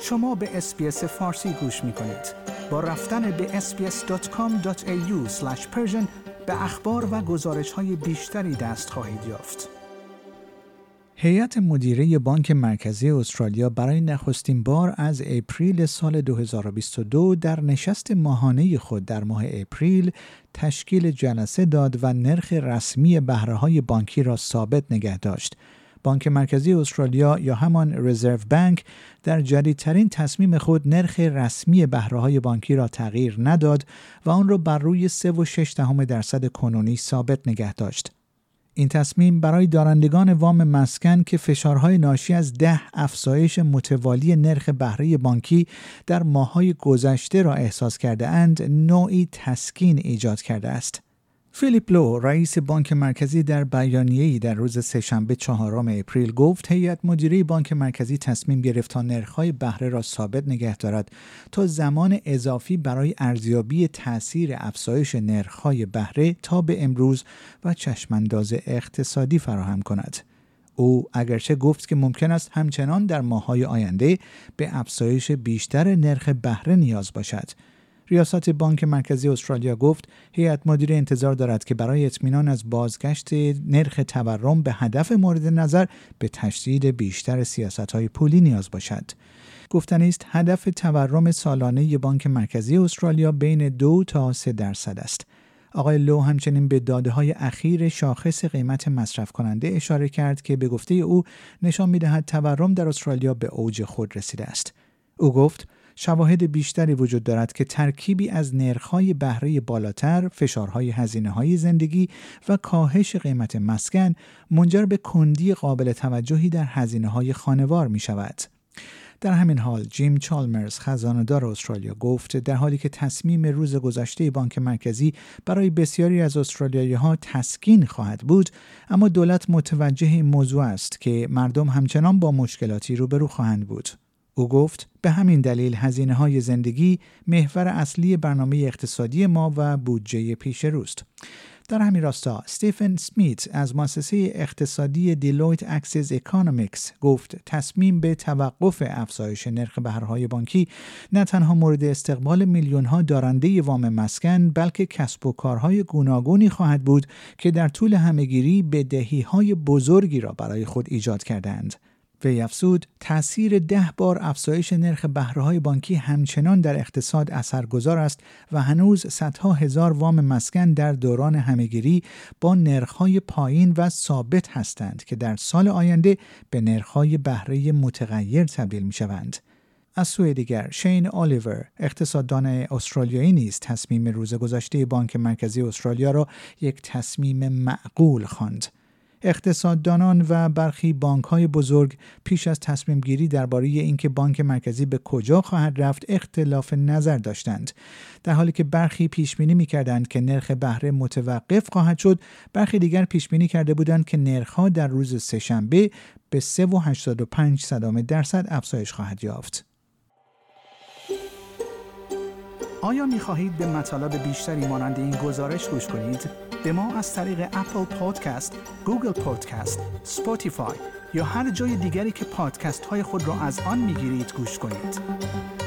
شما به اس‌بی‌اس فارسی گوش می‌کنید. با رفتن به sbs.com.au/persian به اخبار و گزارش‌های بیشتری دست خواهید یافت. هیئت مدیره بانک مرکزی استرالیا برای نخستین بار از اپریل سال 2022 در نشست ماهانه خود در ماه اپریل تشکیل جلسه داد و نرخ رسمی بهره‌های بانکی را ثابت نگه داشت. بانک مرکزی استرالیا یا همان رزرو بانک در جدیدترین تصمیم خود نرخ رسمی بهره‌های بانکی را تغییر نداد و آن را بر روی 3.6% کنونی ثابت نگه داشت. این تصمیم برای دارندگان وام مسکن که فشارهای ناشی از 10 افزایش متوالی نرخ بهره بانکی در ماه‌های گذشته را احساس کرده اند، نوعی تسکین ایجاد کرده است. فیلیپ لو، رئیس بانک مرکزی در بیانیه‌ای در روز سه‌شنبه 4 اپریل گفت هیئت مدیره بانک مرکزی تصمیم گرفت تا نرخ‌های بهره را ثابت نگه دارد تا زمان اضافی برای ارزیابی تأثیر افزایش نرخ‌های بهره تا به امروز و چشمانداز اقتصادی فراهم کند. او اگرچه گفت که ممکن است همچنان در ماه‌های آینده به افزایش بیشتر نرخ بهره نیاز باشد. ریاست بانک مرکزی استرالیا گفت هیئت مدیره انتظار دارد که برای اطمینان از بازگشت نرخ تورم به هدف مورد نظر به تشدید بیشتر سیاست‌های پولی نیاز باشد. گفتنی است هدف تورم سالانه بانک مرکزی استرالیا بین 2 تا 3% است. آقای لو همچنین به داده‌های اخیر شاخص قیمت مصرف کننده اشاره کرد که به گفته او نشان می‌دهد تورم در استرالیا به اوج خود رسیده است. او گفت شواهد بیشتری وجود دارد که ترکیبی از نرخ‌های بهره بالاتر، فشارهای هزینه‌های زندگی و کاهش قیمت مسکن منجر به کندی قابل توجهی در هزینه‌های خانوار می‌شود. در همین حال جیم چالمرز، خزانه‌دار استرالیا گفت در حالی که تصمیم روز گذشته بانک مرکزی برای بسیاری از استرالیایی‌ها تسکین خواهد بود، اما دولت متوجه این موضوع است که مردم همچنان با مشکلاتی روبرو خواهند بود. او گفت به همین دلیل هزینه‌های زندگی محور اصلی برنامه اقتصادی ما و بودجه پیش روست. در همین راستا استیفن سمیت از مؤسسه اقتصادی دیلویت اکسس اکونومیکس گفت تصمیم به توقف افزایش نرخ بهره‌های بانکی نه تنها مورد استقبال میلیون‌ها دارنده وام مسکن بلکه کسب و کارهای گوناگونی خواهد بود که در طول همه‌گیری بدهی‌های بزرگی را برای خود ایجاد کردند. وی افزود تأثیر 10 بار افزایش نرخ بهره‌های بانکی همچنان در اقتصاد اثرگذار است و هنوز صدها هزار وام مسکن در دوران همه‌گیری با نرخ‌های پایین و ثابت هستند که در سال آینده به نرخ‌های بهره متغیر تبدیل می‌شوند. از سوی دیگر شین الیور، اقتصاددان استرالیایی نیز تصمیم روز گذشته بانک مرکزی استرالیا را یک تصمیم معقول خواند. اقتصاددانان و برخی بانک‌های بزرگ پیش از تصمیم گیری درباره اینکه بانک مرکزی به کجا خواهد رفت اختلاف نظر داشتند. در حالی که برخی پیش بینی می‌کردند که نرخ بهره متوقف خواهد شد، برخی دیگر پیش بینی کرده بودند که نرخ‌ها در روز سه‌شنبه به 3.85% افزایش خواهد یافت. آیا می‌خواهید به مطالب بیشتری مانند این گزارش گوش کنید؟ به ما از طریق اپل پادکست، گوگل پادکست، اسپاتیفای یا هر جای دیگری که پادکست های خود را از آن میگیرید گوش کنید.